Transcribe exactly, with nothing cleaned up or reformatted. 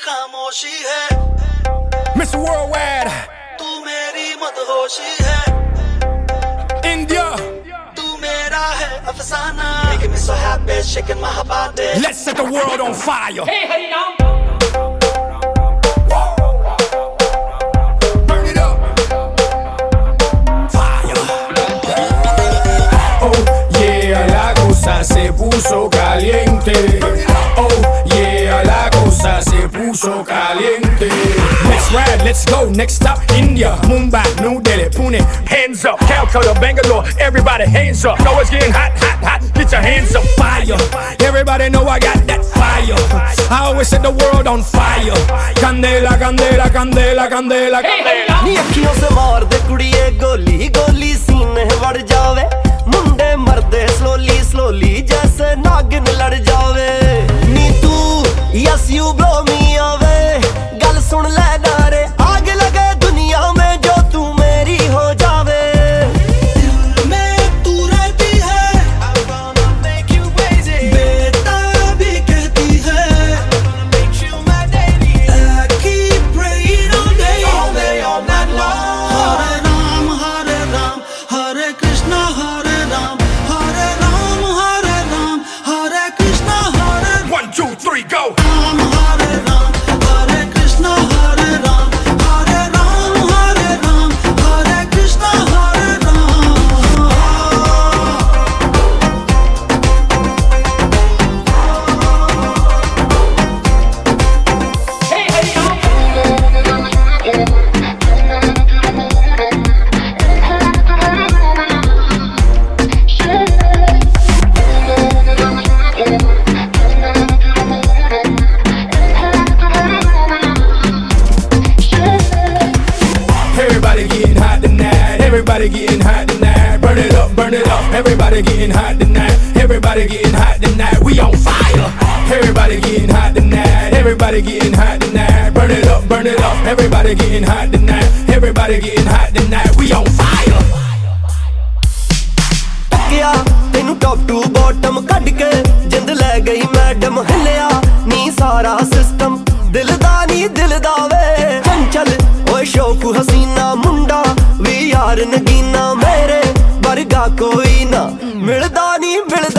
खामोशी है Mister Worldwide, तू मेरी मदहोशी है India. तू मेरा है अफसाना Making me so happy, shaking my body Let's set the world on fire. Hey, Hari Ram. Burn it up. Fire. Oh yeah, la cosa se puso caliente. Oh yeah, la cosa se puso caliente. Let's ride, let's go. Next stop, India, Mumbai, New Delhi, Pune. Hands up, Calcutta, Bangalore. Everybody, hands up. Know it's getting hot, hot, hot. Get your hands up, fire. Everybody know I got that fire. I always set the world on fire. Candela, candela, candela, candela, candela. नी अखियों से मार दे कुड़िए गोली गोली सीने बढ़ जावे मुंडे मरदे slowly slowly जैसे नागिन लड़ जावे नी तू yes you blow me away गल सुन ले नारे आग लगे दुनिया में जो तू मेरी हो जावे दिल में तू रहती है I'm gonna make you crazy बेताबी कहती है I'm gonna make you my lady I keep praying all day all day all night long Hare Ram, Hare Ram, Hare Krishna, Hare Ram, Hare Ram, Hare Ram, Hare Krishna, Hare Ram, One, two, three, go. Hare Ram, Hare Krishna, Hare Ram, Hare Ram, Hare Ram, Hare Krishna, Hare Ram. Hey, Hari Ram. Everybody getting hot tonight. Everybody getting hot tonight. Burn it up, burn it up. Everybody getting hot tonight. Everybody getting hot tonight. We on fire. Everybody getting hot tonight. Everybody getting hot tonight. Burn it up, burn it up. Everybody getting hot tonight. Everybody getting hot tonight. We on fire. टकिया तेनू top to bottom cut के जिंद ले गई madam हिलिया नी सारा system दिल दा नी दिल दा वे चंचल ओए शौक हसीना मुंडा वी यार नगीना मेरे वर्गा कोई ना मिलदा नी मिलदा